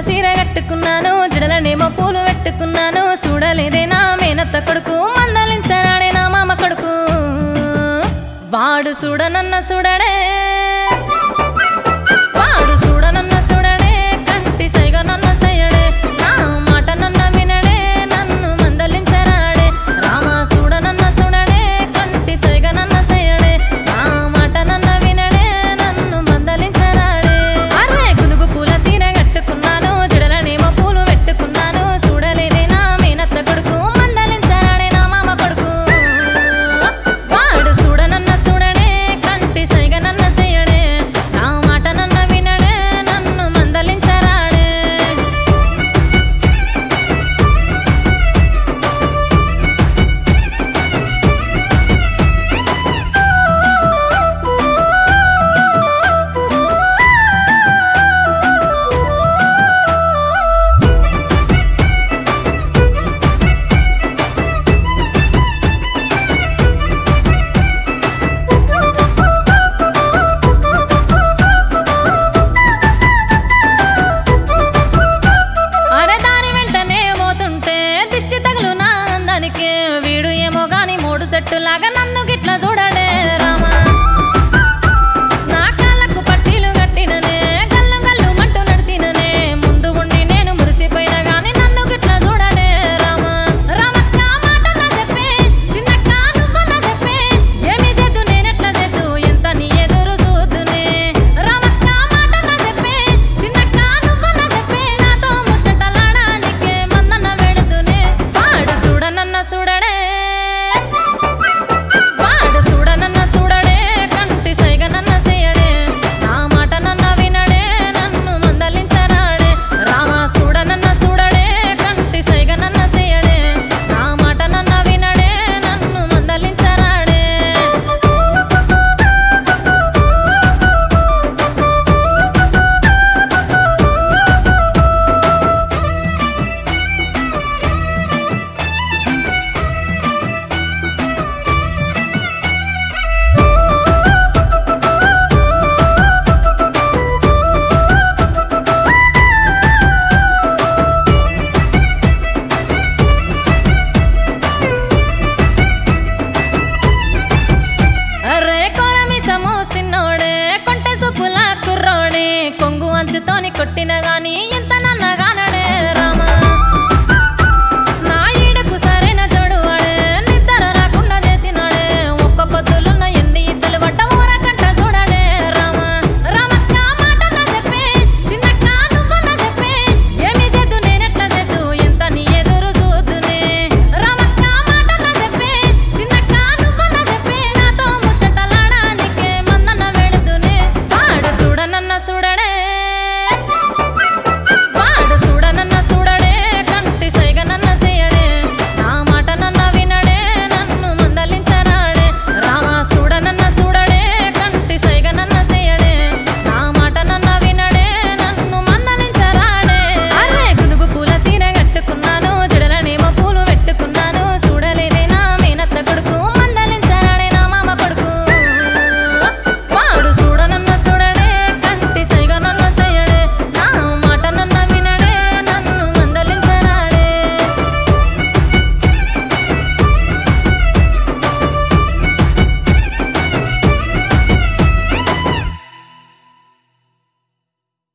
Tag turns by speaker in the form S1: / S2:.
S1: సీర కట్టుకున్నాను జడలనేమో పూలు పెట్టుకున్నాను చూడలేదే నా మేనత్త కొడుకు మందలించరాడే నా మామ కొడుకు వాడు చూడనన్న చూడడే వాడు చూడనన్న చూడడే కంటి సైగ నన్న సయ్యడే నా మాట నన్న వినడే నన్ను మందలించరాడే రామ చూడనన్న చూడడే కంటి సైగ నన్న సయ్యడే నా మాట నన్న వినడే నన్ను మందలించరాడే అరే గునుగు పూల సీర కట్టుకున్నాను జడలనేమో పూలు పెట్టుకున్నాను చూడలేదే నా మేనత్త కొడుకు మందలించరాడే నా మామ కొడుకు వాడు చూడనన్న చూడడే కంటి సైగ నన్న సయ్యడే నా మాట నన్న వినడే నన్ను మందలించరాడే అరే దాని వెంటనే పోతుంటే దిష్టి తగులు నా అందానికి వీడు ఏమో గాని మూడు సెట్టులాగా నన్ను గిట్ల చూడడే రామ నా కాళ్ళకు పట్టీలు కట్టిననే గల్లు గల్లు మంటూ నడిచిననే ముందు ఉండి నేను మురిసిపోయినా గాని నన్ను గిట్ల చూడడే రామ రామక్క మాట నా చెప్పే చిన్నక్క నువ్వన్న చెప్పే ఏమి చేద్దు నేనెట్లా చేద్దు ఎంత నీ ఎదురు చూద్దునే రామక్క మాట నా చెప్పే చిన్నక్క నువ్వన్న చెప్పే నాతో ముచ్చటలాడానికే మన్నన్న వెడుదునే వాడు చూడనన్న చూడడే వాడు చూడనన్న చూడడే కంటి సైగ నన్న చేయడే నా మాట నన్న వినడే నన్ను మందలించరాడే రామ చూడనన్న చూడడే కంటి సైగ నన్న చేయడే నా మాట నన్న వినడే నన్ను మందలించరాడే అరే కొరమిసము సిన్నోడే కొంటె సుపుల కుర్రోడే కొంగు అంచుతోని కొట్టిన గాని ఇంత